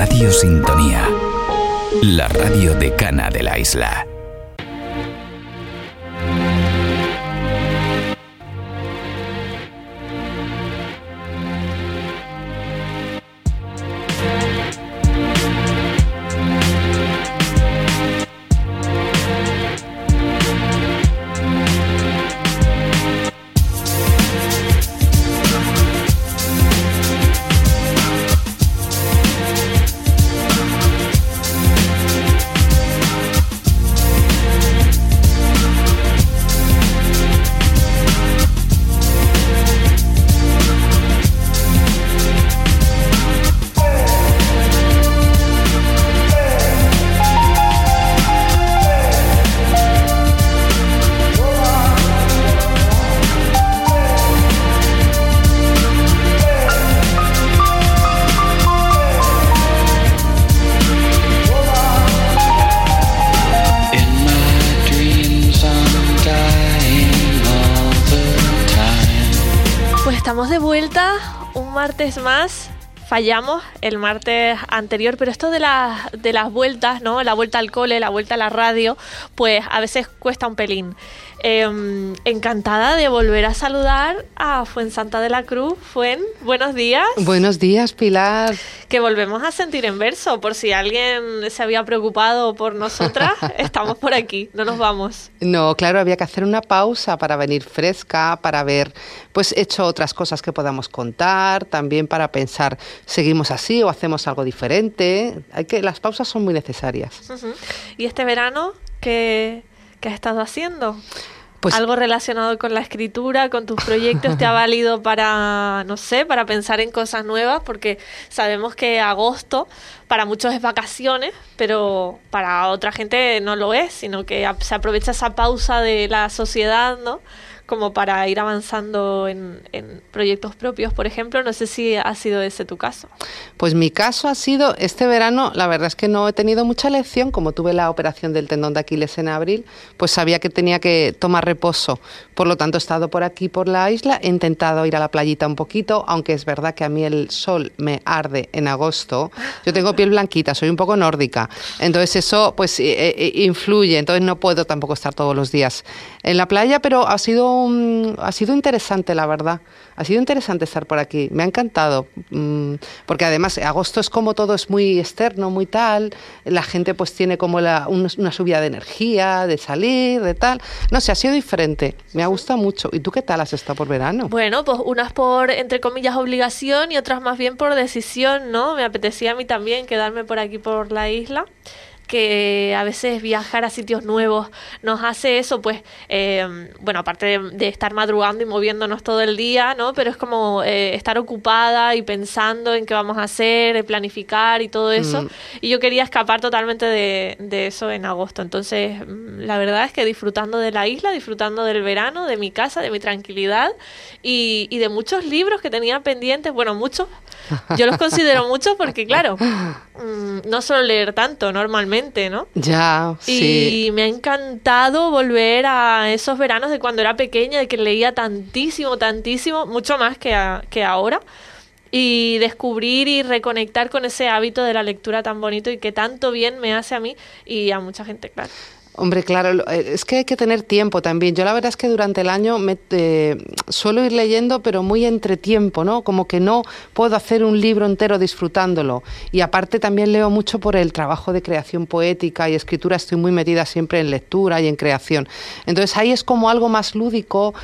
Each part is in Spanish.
Radio Sintonía, la radio decana de la isla. Estamos de vuelta un martes más. Fallamos el martes anterior, pero esto de las vueltas, ¿no? La vuelta al cole, la vuelta a la radio, pues a veces cuesta un pelín. Encantada de volver a saludar a Fuensanta de la Cruz. Fuen, buenos días. Buenos días, Pilar. Que volvemos a sentir en verso, por si alguien se había preocupado por nosotras, estamos por aquí, no nos vamos. No, claro, había que hacer una pausa para venir fresca, para haber pues hecho otras cosas que podamos contar, también para pensar, ¿seguimos así o hacemos algo diferente? Las pausas son muy necesarias. Uh-huh. ¿Y este verano qué has estado haciendo? Pues, ¿algo relacionado con la escritura, con tus proyectos, te ha valido para, no sé, para pensar en cosas nuevas? Porque sabemos que agosto para muchos es vacaciones, pero para otra gente no lo es, sino que se aprovecha esa pausa de la sociedad, ¿no?, como para ir avanzando en proyectos propios, por ejemplo. No sé si ha sido ese tu caso. Pues mi caso ha sido, este verano, la verdad es que no he tenido mucha lección, como tuve la operación del tendón de Aquiles en abril, pues sabía que tenía que tomar reposo. Por lo tanto, he estado por aquí, por la isla, he intentado ir a la playita un poquito, aunque es verdad que a mí el sol me arde en agosto. Yo tengo piel blanquita, soy un poco nórdica, entonces eso pues influye, entonces no puedo tampoco estar todos los días en la playa, pero ha sido interesante, la verdad. Ha sido interesante estar por aquí. Me ha encantado. Porque además agosto es como todo es muy externo, muy tal. La gente pues tiene como una subida de energía, de salir, de tal. No sé, ha sido diferente. Me ha gustado mucho. ¿Y tú qué tal has estado por verano? Bueno, pues unas por, entre comillas, obligación y otras más bien por decisión, ¿no? Me apetecía a mí también quedarme por aquí, por la isla, que a veces viajar a sitios nuevos nos hace eso, pues, bueno, aparte de estar madrugando y moviéndonos todo el día, ¿no? Pero es como estar ocupada y pensando en qué vamos a hacer, planificar y todo eso. Y yo quería escapar totalmente de eso en agosto. Entonces, la verdad es que disfrutando de la isla, disfrutando del verano, de mi casa, de mi tranquilidad y de muchos libros que tenía pendientes. Bueno, muchos. Yo los considero muchos porque, claro, no suelo leer tanto normalmente, ¿no? Ya, sí. Y me ha encantado volver a esos veranos de cuando era pequeña, de que leía tantísimo, mucho más que ahora. Y descubrir y reconectar con ese hábito de la lectura tan bonito y que tanto bien me hace a mí y a mucha gente, claro. Hombre, claro, es que hay que tener tiempo también. Yo la verdad es que durante el año suelo ir leyendo, pero muy entre tiempo, ¿no? Como que no puedo hacer un libro entero disfrutándolo. Y aparte también leo mucho por el trabajo de creación poética y escritura. Estoy muy metida siempre en lectura y en creación. Entonces ahí es como algo más lúdico,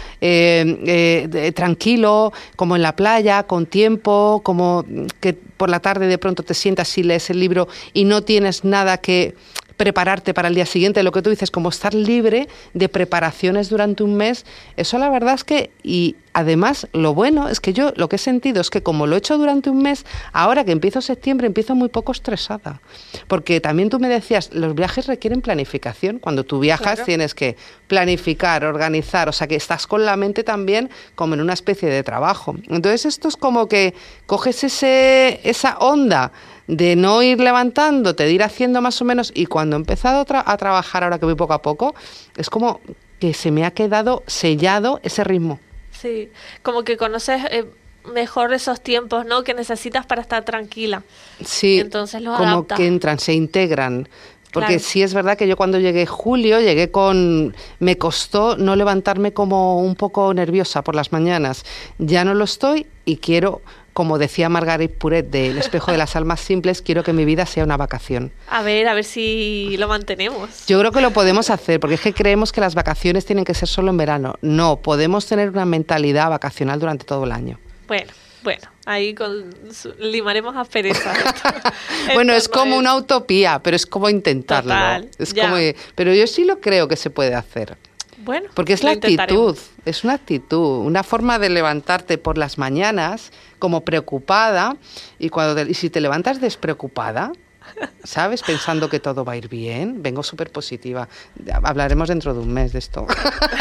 tranquilo, como en la playa, con tiempo, como que por la tarde de pronto te sientas y lees el libro y no tienes nada que prepararte para el día siguiente, lo que tú dices, como estar libre de preparaciones durante un mes. Eso la verdad es que, y además lo bueno es que yo lo que he sentido es que como lo he hecho durante un mes, ahora que empiezo septiembre empiezo muy poco estresada, porque también tú me decías, los viajes requieren planificación. Cuando tú viajas, claro, tienes que planificar, organizar, o sea que estás con la mente también como en una especie de trabajo. Entonces esto es como que coges esa onda de no ir levantándote, de ir haciendo más o menos, y cuando he empezado a trabajar, ahora que voy poco a poco, es como que se me ha quedado sellado ese ritmo. Sí, como que conoces mejor esos tiempos, ¿no? Que necesitas para estar tranquila. Sí, entonces los como adaptas. que entran, se integran. Porque Claro. sí es verdad que yo cuando llegué julio, me costó no levantarme como un poco nerviosa por las mañanas. Ya no lo estoy y quiero, como decía Margaret Puret de El espejo de las almas simples, quiero que mi vida sea una vacación. A ver si lo mantenemos. Yo creo que lo podemos hacer, porque es que creemos que las vacaciones tienen que ser solo en verano. No, podemos tener una mentalidad vacacional durante todo el año. Bueno, ahí limaremos asperezas. Bueno, es como una utopía, pero es como intentarlo. Total, pero yo sí lo creo que se puede hacer. Bueno, porque es la actitud, es una actitud, una forma de levantarte por las mañanas como preocupada y si te levantas despreocupada, ¿sabes? Pensando que todo va a ir bien, vengo súper positiva. Hablaremos dentro de un mes de esto.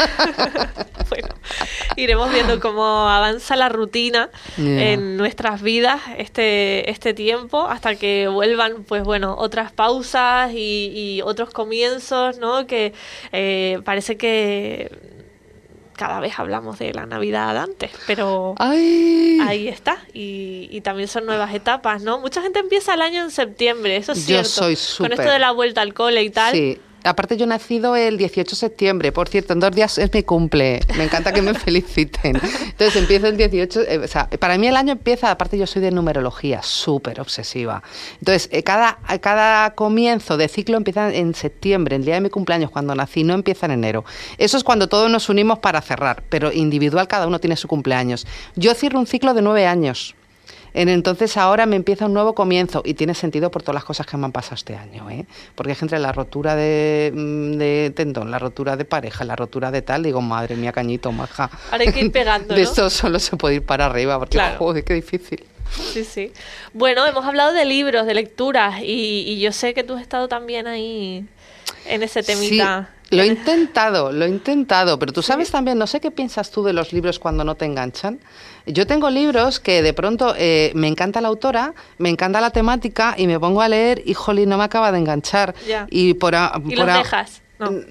Bueno, iremos viendo cómo avanza la rutina en nuestras vidas este tiempo, hasta que vuelvan, pues bueno, otras pausas y otros comienzos, ¿no? Que parece que cada vez hablamos de la Navidad antes, pero ahí está. Y también son nuevas etapas, ¿no? Mucha gente empieza el año en septiembre, eso es cierto. Yo soy súper. Con esto de la vuelta al cole y tal. Sí. Aparte yo he nacido el 18 de septiembre, por cierto, en 2 días es mi cumple, me encanta que me feliciten. Entonces empiezo el 18, o sea, para mí el año empieza, aparte yo soy de numerología, súper obsesiva. Entonces cada comienzo de ciclo empieza en septiembre, el día de mi cumpleaños, cuando nací, no empieza en enero. Eso es cuando todos nos unimos para cerrar, pero individual cada uno tiene su cumpleaños. Yo cierro un ciclo de 9 años. Entonces ahora me empieza un nuevo comienzo y tiene sentido por todas las cosas que me han pasado este año, ¿eh? Porque es entre la rotura de tendón, la rotura de pareja, la rotura de tal, digo, madre mía, cañito, maja. Ahora hay que ir pegando, de ¿no? esto solo se puede ir para arriba, porque claro. Joder, qué difícil. Sí, sí. Bueno, hemos hablado de libros, de lecturas, y yo sé que tú has estado también ahí en ese temita. Sí, lo he intentado, pero tú sabes también, no sé qué piensas tú de los libros cuando no te enganchan. Yo tengo libros que de pronto me encanta la autora, me encanta la temática y me pongo a leer y, jolín, no me acaba de enganchar. Ya. ¿Y los dejas?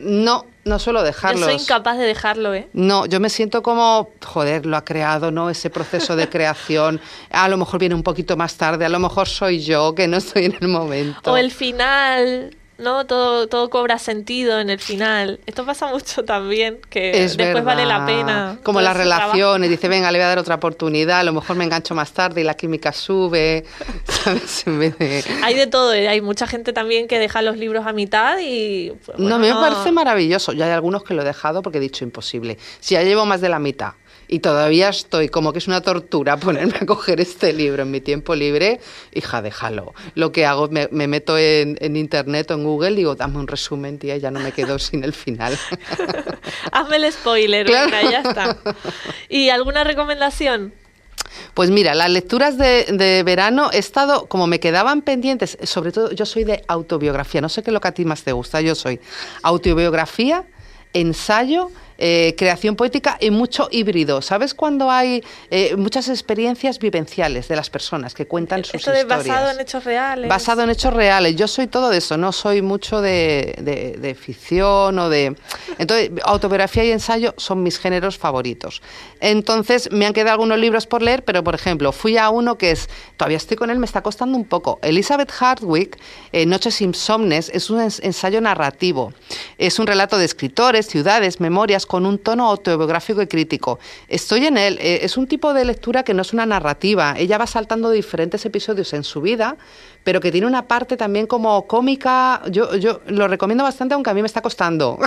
No suelo dejarlos. Yo soy incapaz de dejarlo, ¿eh? No, yo me siento como, joder, lo ha creado, ¿no? Ese proceso de creación. A lo mejor viene un poquito más tarde, a lo mejor soy yo, que no estoy en el momento. O el final, ¿no? Todo cobra sentido en el final. Esto pasa mucho también, que es después verdad. vale la pena. Como las relaciones, dice, venga, le voy a dar otra oportunidad, a lo mejor me engancho más tarde y la química sube, ¿sabes? En vez de... Hay de todo, hay mucha gente también que deja los libros a mitad y... Pues, bueno, no, a mí me parece maravilloso. Yo hay algunos que lo he dejado porque he dicho imposible. Si ya llevo más de la mitad y todavía estoy como que es una tortura ponerme a coger este libro en mi tiempo libre, hija, déjalo. Lo que hago, me meto en internet o en Google, digo, dame un resumen, tía, y ya no me quedo sin el final. Hazme el spoiler, claro. Venga, ya está. ¿Y alguna recomendación? Pues mira, las lecturas de verano he estado, como me quedaban pendientes, sobre todo yo soy de autobiografía, no sé qué es lo que a ti más te gusta, yo soy autobiografía, ensayo, creación poética y mucho híbrido. ¿Sabes cuando hay muchas experiencias vivenciales de las personas que cuentan sus historias? Basado en hechos reales. Basado en hechos reales. Yo soy todo de eso, no soy mucho de ficción o de... Entonces, autobiografía y ensayo son mis géneros favoritos. Entonces, me han quedado algunos libros por leer, pero, por ejemplo, fui a uno que es... Todavía estoy con él, me está costando un poco. Elizabeth Hardwick, Noches insomnes, es un ensayo narrativo. Es un relato de escritores, ciudades, memorias, con un tono autobiográfico y crítico. Estoy en él. Es un tipo de lectura que no es una narrativa. Ella va saltando de diferentes episodios en su vida, pero que tiene una parte también como cómica. Yo lo recomiendo bastante, aunque a mí me está costando.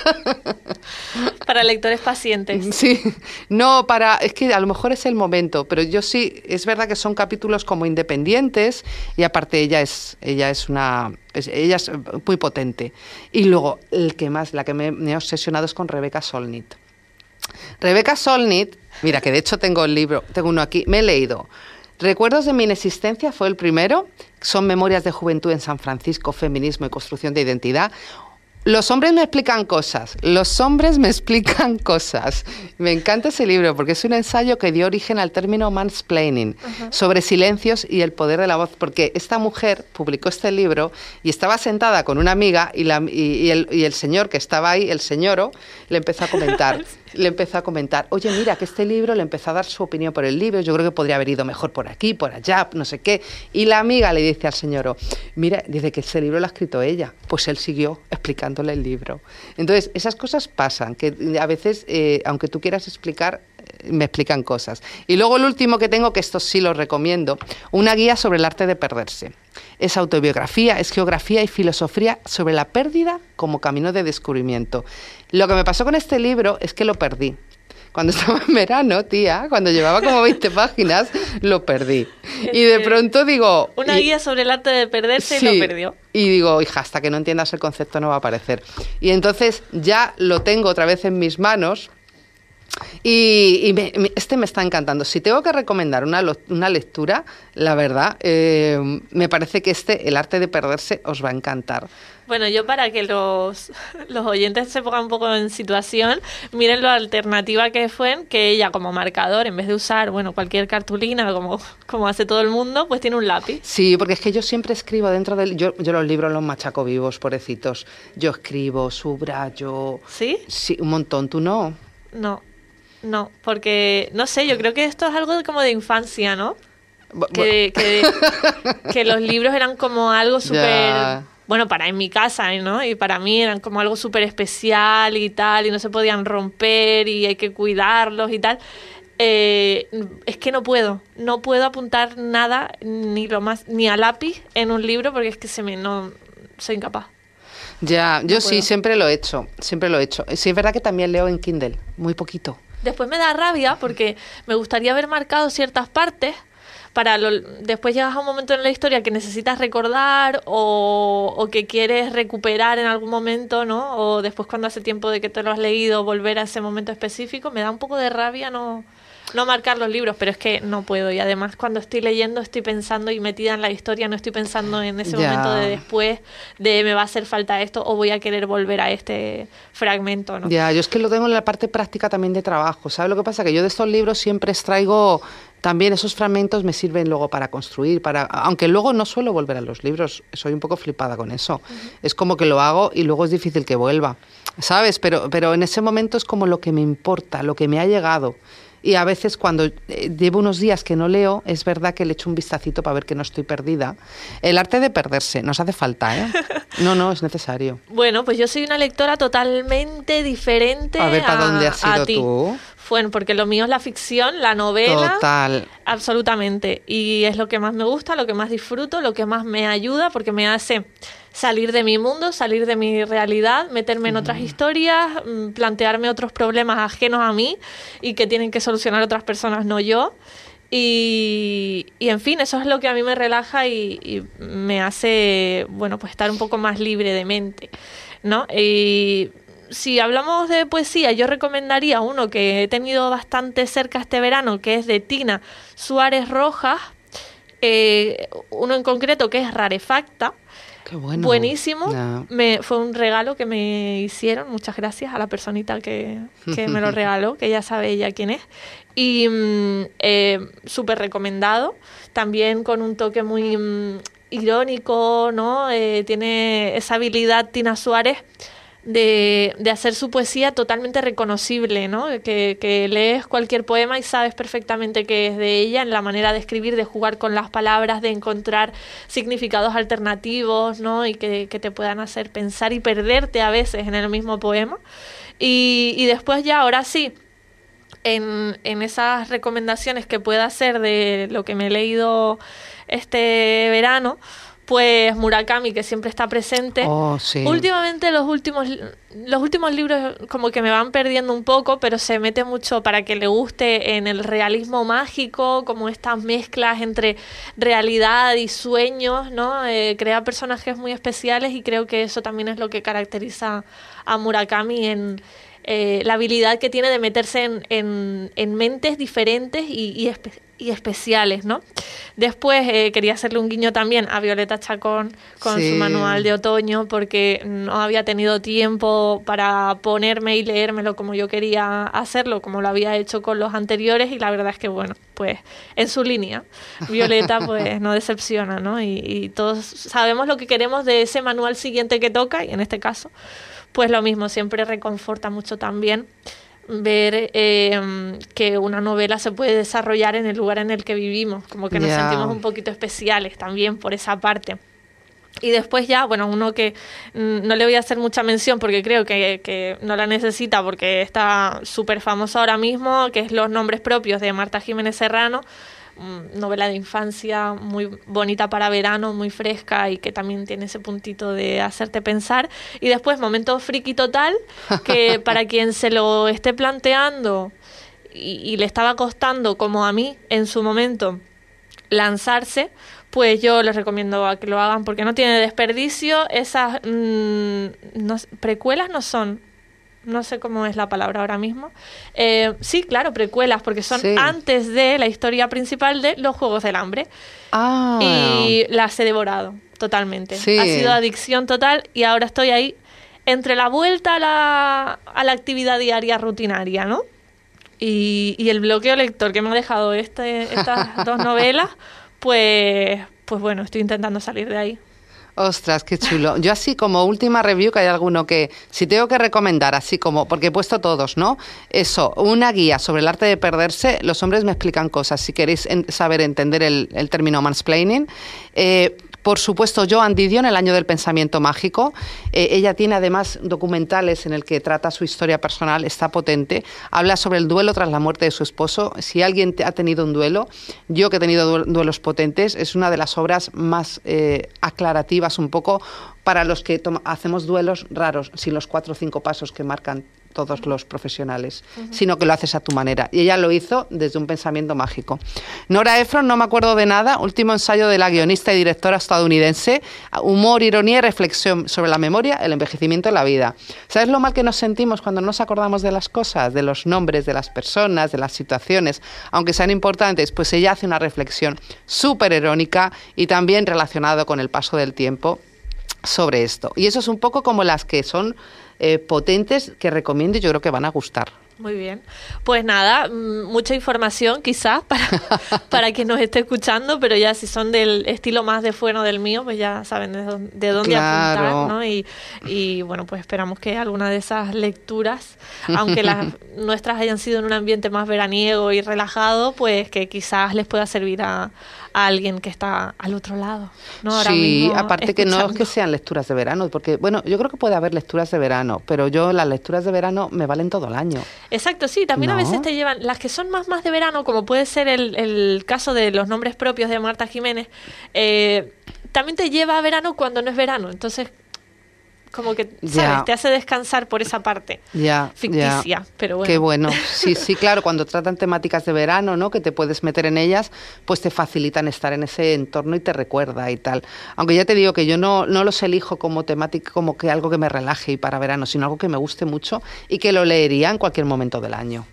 Para lectores pacientes. Sí, es que a lo mejor es el momento, pero yo sí, es verdad que son capítulos como independientes y aparte ella es muy potente. Y luego, la que me ha obsesionado es con Rebecca Solnit. Rebecca Solnit, mira, que de hecho tengo el libro, tengo uno aquí, me he leído. Recuerdos de mi inexistencia fue el primero, son memorias de juventud en San Francisco, feminismo y construcción de identidad. Los hombres me explican cosas, Me encanta ese libro porque es un ensayo que dio origen al término mansplaining, sobre silencios y el poder de la voz, porque esta mujer publicó este libro y estaba sentada con una amiga y el señor que estaba ahí, el señoro, le empezó a comentar, le empezó a comentar, oye, mira, que este libro, le empezó a dar su opinión por el libro, yo creo que podría haber ido mejor por aquí, por allá, no sé qué. Y la amiga le dice al señor, mira, dice que ese libro lo ha escrito ella. Pues él siguió explicándole el libro. Entonces, esas cosas pasan, que a veces, aunque tú quieras explicar, me explican cosas. Y luego el último que tengo, que esto sí lo recomiendo, una guía sobre el arte de perderse. Es autobiografía, es geografía y filosofía sobre la pérdida como camino de descubrimiento. Lo que me pasó con este libro es que lo perdí. Cuando estaba en verano, tía, cuando llevaba como 20 páginas, lo perdí. Y de pronto digo... Una guía sobre el arte de perderse, sí, y lo perdió. Y digo, hija, hasta que no entiendas el concepto no va a aparecer. Y entonces ya lo tengo otra vez en mis manos. Y este me está encantando. Si tengo que recomendar una lectura, la verdad, me parece que El arte de perderse, os va a encantar. Bueno, yo para que los oyentes se pongan un poco en situación, miren la alternativa que fue, que ella como marcador, en vez de usar cualquier cartulina como hace todo el mundo, pues tiene un lápiz. Sí, porque es que yo siempre escribo dentro del... Yo los libros los machaco vivos, pobrecitos. Yo escribo, subrayo... ¿Sí? Sí, un montón. ¿Tú no? No, porque, no sé, yo creo que esto es algo como de infancia, ¿no? Que los libros eran como algo súper... Bueno, en mi casa, ¿no? Y para mí eran como algo súper especial y tal, y no se podían romper y hay que cuidarlos y tal. Es que no puedo apuntar nada, ni a lápiz en un libro, porque es que soy incapaz. Ya, yo sí, siempre lo he hecho. Sí, es verdad que también leo en Kindle, muy poquito. Después me da rabia porque me gustaría haber marcado ciertas partes después llegas a un momento en la historia que necesitas recordar o que quieres recuperar en algún momento, ¿no? O después cuando hace tiempo de que te lo has leído volver a ese momento específico. Me da un poco de rabia no marcar los libros, pero es que no puedo. Y además cuando estoy leyendo estoy pensando y metida en la historia, no estoy pensando en ese momento de después, de me va a hacer falta esto o voy a querer volver a este fragmento, ¿no? Ya, yo es que lo tengo en la parte práctica también de trabajo. ¿Sabes lo que pasa? Que yo de estos libros siempre extraigo... También esos fragmentos me sirven luego para construir, aunque luego no suelo volver a los libros, soy un poco flipada con eso. Uh-huh. Es como que lo hago y luego es difícil que vuelva, ¿sabes? Pero en ese momento es como lo que me importa, lo que me ha llegado. Y a veces cuando llevo unos días que no leo, es verdad que le echo un vistacito para ver que no estoy perdida. El arte de perderse, nos hace falta, ¿eh? No, es necesario. Bueno, pues yo soy una lectora totalmente diferente a ver, ¿para dónde has sido tú? Bueno, porque lo mío es la ficción, la novela. Total. Absolutamente. Y es lo que más me gusta, lo que más disfruto, lo que más me ayuda, porque me hace salir de mi mundo, salir de mi realidad, meterme en otras historias, plantearme otros problemas ajenos a mí y que tienen que solucionar otras personas, no yo. Y en fin, eso es lo que a mí me relaja y me hace, pues estar un poco más libre de mente, ¿no? Y si hablamos de poesía, yo recomendaría uno que he tenido bastante cerca este verano, que es de Tina Suárez Rojas, uno en concreto que es Rarefacta. Qué bueno. Buenísimo. No. Fue un regalo que me hicieron. Muchas gracias a la personita que me lo regaló, que ya sabe ella quién es. Y súper recomendado. También con un toque muy irónico, ¿no? Tiene esa habilidad Tina Suárez de hacer su poesía totalmente reconocible, ¿no? Que lees cualquier poema y sabes perfectamente que es de ella, en la manera de escribir, de jugar con las palabras, de encontrar significados alternativos, ¿no? Y que te puedan hacer pensar y perderte a veces en el mismo poema. Y después ya, ahora sí, en esas recomendaciones que pueda hacer de lo que me he leído este verano, pues Murakami, que siempre está presente. Oh, sí. Últimamente los últimos libros como que me van perdiendo un poco, pero se mete mucho, para que le guste, en el realismo mágico, como estas mezclas entre realidad y sueños, ¿no? Crea personajes muy especiales y creo que eso también es lo que caracteriza a Murakami en la habilidad que tiene de meterse en mentes diferentes y especiales, ¿no? Después quería hacerle un guiño también a Violeta Chacón con su manual de otoño, porque no había tenido tiempo para ponerme y leérmelo como yo quería hacerlo, como lo había hecho con los anteriores, y la verdad es que, pues en su línea, Violeta pues no decepciona, ¿no? Y todos sabemos lo que queremos de ese manual siguiente que toca, y en este caso pues lo mismo, siempre reconforta mucho también ver que una novela se puede desarrollar en el lugar en el que vivimos, como que nos sentimos un poquito especiales también por esa parte. Y después ya, bueno, uno que no le voy a hacer mucha mención porque creo que no la necesita porque está súper famoso ahora mismo, que es Los nombres propios de Marta Jiménez Serrano, novela de infancia muy bonita para verano, muy fresca y que también tiene ese puntito de hacerte pensar. Y después, momento friki total, que para quien se lo esté planteando y le estaba costando, como a mí en su momento, lanzarse, pues yo les recomiendo a que lo hagan porque no tiene desperdicio. Esas precuelas no son, no sé cómo es la palabra ahora mismo. Sí, claro, precuelas, porque son antes de la historia principal de Los Juegos del Hambre. Y las he devorado totalmente. Sí. Ha sido adicción total y ahora estoy ahí entre la vuelta a la actividad diaria rutinaria, ¿no? Y el bloqueo lector que me ha dejado estas dos novelas, pues bueno, estoy intentando salir de ahí. Ostras, qué chulo. Yo así como última review, que hay alguno que, si tengo que recomendar, así como, porque he puesto todos, ¿no? Eso, una guía sobre el arte de perderse, Los hombres me explican cosas, si queréis saber entender el término mansplaining. Por supuesto, Joan Didion, El año del pensamiento mágico. Ella tiene además documentales en el que trata su historia personal, está potente. Habla sobre el duelo tras la muerte de su esposo. Si alguien ha tenido un duelo, yo que he tenido duelos potentes, es una de las obras más aclarativas un poco para los que hacemos duelos raros, sin los 4 o 5 pasos que marcan todos los profesionales, sino que lo haces a tu manera. Y ella lo hizo desde un pensamiento mágico. Nora Ephron, No me acuerdo de nada, último ensayo de la guionista y directora estadounidense, humor, ironía y reflexión sobre la memoria, el envejecimiento y la vida. ¿Sabes lo mal que nos sentimos cuando no nos acordamos de las cosas, de los nombres, de las personas, de las situaciones, aunque sean importantes? Pues ella hace una reflexión súper irónica y también relacionado con el paso del tiempo sobre esto. Y eso es un poco como las que son potentes, que recomiendo y yo creo que van a gustar. Muy bien. Pues nada, mucha información quizás para quien nos esté escuchando, pero ya si son del estilo más de fuera del mío, pues ya saben de dónde apuntar, ¿no? Y bueno, pues esperamos que alguna de esas lecturas, aunque las nuestras hayan sido en un ambiente más veraniego y relajado, pues que quizás les pueda servir a alguien que está al otro lado, ¿no? Ahora sí, mismo aparte escuchando. Que no es que sean lecturas de verano, porque bueno, yo creo que puede haber lecturas de verano, pero las lecturas de verano me valen todo el año. Exacto, sí, también a veces te llevan, las que son más de verano, como puede ser el caso de Los nombres propios de Marta Jiménez, también te lleva a verano cuando no es verano, entonces como que, ¿sabes? Te hace descansar por esa parte ficticia, pero bueno. Qué bueno. Sí, claro, cuando tratan temáticas de verano, ¿no? Que te puedes meter en ellas, pues te facilitan estar en ese entorno y te recuerda y tal. Aunque ya te digo que yo no los elijo como temática, como que algo que me relaje y para verano, sino algo que me guste mucho y que lo leería en cualquier momento del año.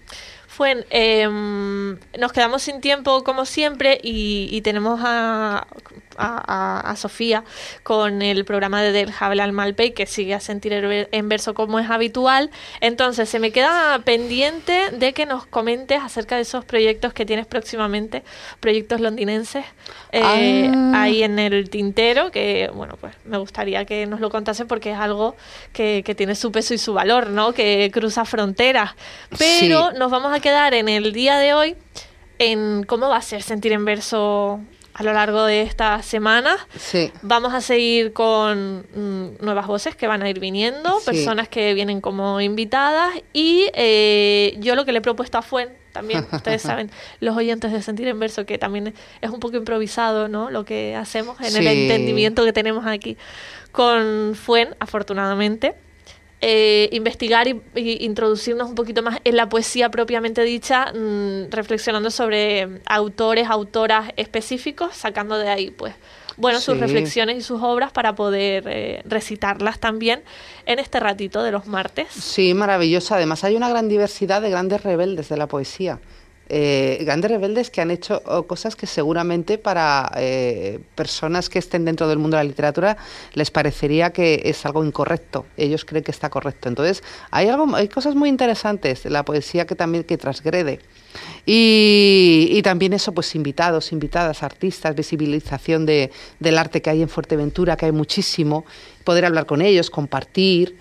Nos quedamos sin tiempo como siempre y tenemos a Sofía con el programa de Del Habel al Malpey, que sigue a Sentir en Verso como es habitual. Entonces se me queda pendiente de que nos comentes acerca de esos proyectos que tienes próximamente, proyectos londinenses ahí en el tintero, que bueno, pues me gustaría que nos lo contase porque es algo que tiene su peso y su valor, ¿no? Que cruza fronteras, pero nos vamos a quedar en el día de hoy en cómo va a ser Sentir en Verso a lo largo de esta semana. Sí. Vamos a seguir con nuevas voces que van a ir viniendo, personas que vienen como invitadas y yo lo que le he propuesto a Fuen, también ustedes saben, los oyentes de Sentir en Verso, que también es un poco improvisado, ¿no? Lo que hacemos en el entendimiento que tenemos aquí con Fuen, afortunadamente. Investigar y introducirnos un poquito más en la poesía propiamente dicha, reflexionando sobre autores, autoras específicos, sacando de ahí pues sus reflexiones y sus obras para poder recitarlas también en este ratito de los martes. Sí, maravilloso. Además hay una gran diversidad de grandes rebeldes de la poesía. Grandes rebeldes que han hecho cosas que seguramente para personas que estén dentro del mundo de la literatura les parecería que es algo incorrecto. Ellos creen que está correcto. Entonces hay cosas muy interesantes de la poesía que también transgrede Y también eso, pues invitados, invitadas, artistas, visibilización del arte que hay en Fuerteventura, que hay muchísimo, poder hablar con ellos, compartir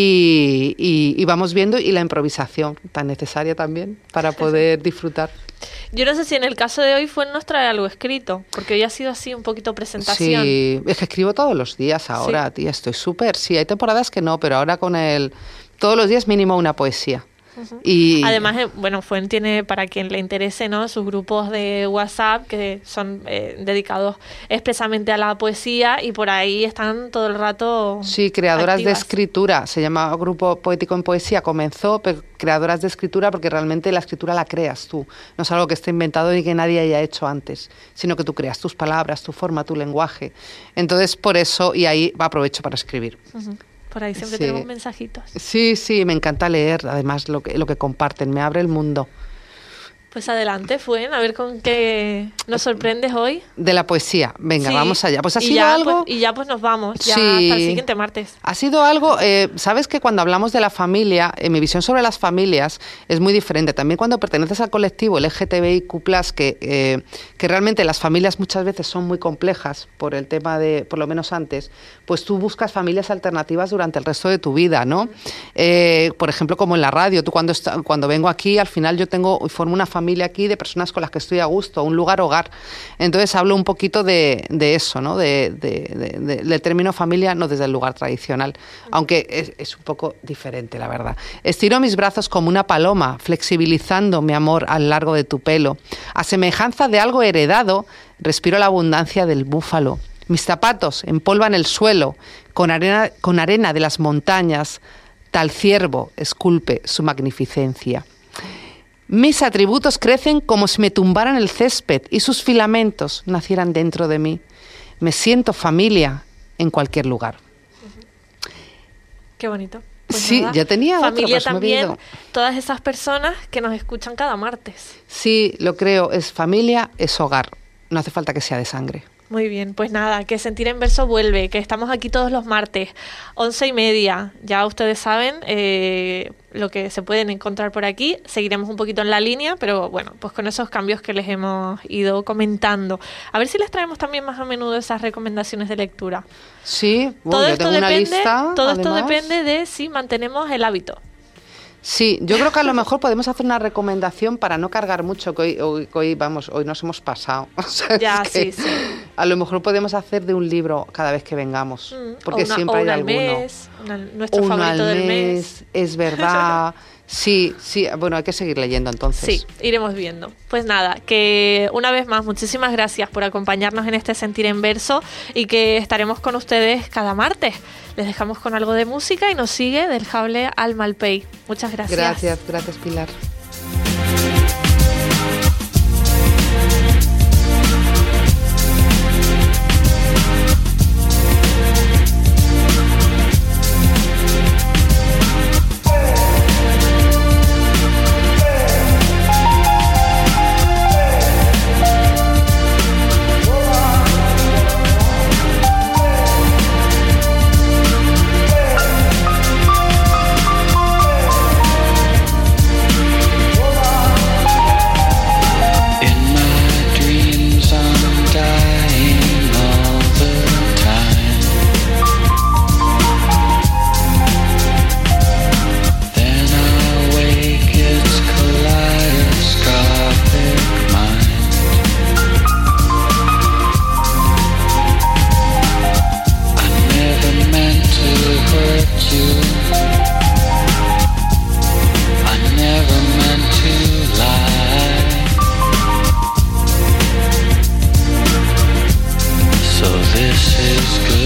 y vamos viendo, y la improvisación tan necesaria también para poder disfrutar. Yo no sé si en el caso de hoy nos trae algo escrito, porque hoy ha sido así un poquito presentación. Sí, es que escribo todos los días ahora, sí. Tía, estoy súper, sí, hay temporadas que no, pero ahora todos los días mínimo una poesía. Uh-huh. Y además, bueno, Fuen tiene, para quien le interese, ¿no?, sus grupos de WhatsApp que son dedicados expresamente a la poesía, y por ahí están todo el rato. Sí, creadoras activas. De escritura, se llama Grupo Poético en Poesía, comenzó, pero creadoras de escritura, porque realmente la escritura la creas tú, no es algo que esté inventado y que nadie haya hecho antes, sino que tú creas tus palabras, tu forma, tu lenguaje. Entonces, por eso, y ahí aprovecho para escribir. Uh-huh. Por ahí siempre tenemos mensajitos. Sí, me encanta leer, además lo que comparten, me abre el mundo. Pues adelante, Fuen, a ver con qué nos sorprendes hoy. De la poesía, venga, vamos allá. Pues ha sido ya, algo... Pues, y ya pues nos vamos, ya hasta el siguiente martes. Ha sido algo, sabes que cuando hablamos de la familia, mi visión sobre las familias es muy diferente. También cuando perteneces al colectivo LGTBIQ+, que realmente las familias muchas veces son muy complejas por el tema de, por lo menos antes, pues tú buscas familias alternativas durante el resto de tu vida, ¿no? Por ejemplo, como en la radio, tú cuando vengo aquí, al final yo formo una familia aquí de personas con las que estoy a gusto, un lugar hogar. Entonces hablo un poquito de eso, ¿no? Del término familia, no desde el lugar tradicional, aunque es un poco diferente, la verdad. Estiro mis brazos como una paloma, flexibilizando mi amor a lo largo de tu pelo. A semejanza de algo heredado, respiro la abundancia del búfalo. Mis zapatos empolvan el suelo con arena de las montañas. Tal ciervo esculpe su magnificencia. Mis atributos crecen como si me tumbaran el césped y sus filamentos nacieran dentro de mí. Me siento familia en cualquier lugar. Qué bonito. Pues sí, nada, ya tenía familia otro, también, todas esas personas que nos escuchan cada martes. Sí, lo creo, es familia, es hogar. No hace falta que sea de sangre. Muy bien, pues nada, que Sentir en Verso vuelve, que estamos aquí todos los martes, 11:30. Ya ustedes saben lo que se pueden encontrar por aquí. Seguiremos un poquito en la línea, pero bueno, pues con esos cambios que les hemos ido comentando. A ver si les traemos también más a menudo esas recomendaciones de lectura. Sí, bueno, yo tengo una lista. Todo esto depende de si mantenemos el hábito. Sí, yo creo que a lo mejor podemos hacer una recomendación para no cargar mucho, que hoy nos hemos pasado. O sea, ya, sí. A lo mejor podemos hacer de un libro cada vez que vengamos, porque siempre hay alguno. Nuestro favorito del mes. Es verdad. Sí, bueno, hay que seguir leyendo entonces. Sí, iremos viendo. Pues nada, que una vez más, muchísimas gracias por acompañarnos en este Sentir en Verso y que estaremos con ustedes cada martes. Les dejamos con algo de música y nos sigue del Jable al Malpey. Muchas gracias. Gracias Pilar.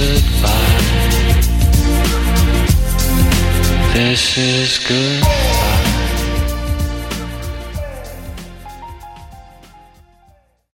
This is good.